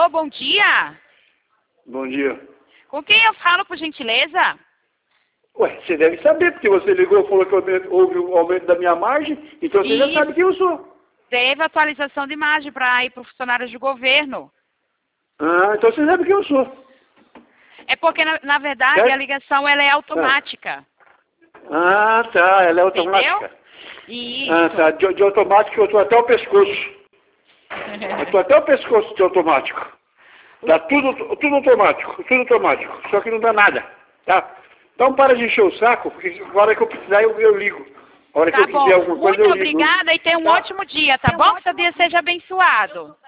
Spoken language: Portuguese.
Alô, bom dia. Bom dia. Com quem eu falo, por gentileza? Ué, você deve saber, porque você ligou e falou que houve um aumento da minha margem, então você já sabe quem eu sou. Teve atualização de imagem para ir para funcionários de governo. Ah, então você sabe quem eu sou. É porque, na verdade, Certo? a ligação ela é automática. Ah, tá, ela é automática. Isso. Ah, tá, de automático eu estou até o pescoço. Eu estou até o pescoço de automático. Tá tudo automático, só que não dá nada, tá? Então para de encher o saco, porque a hora que eu precisar eu ligo. A hora que eu Tá bom. quiser alguma coisa Muito eu ligo. obrigada e tenha um ótimo dia, tá bom? Que seu dia seja abençoado.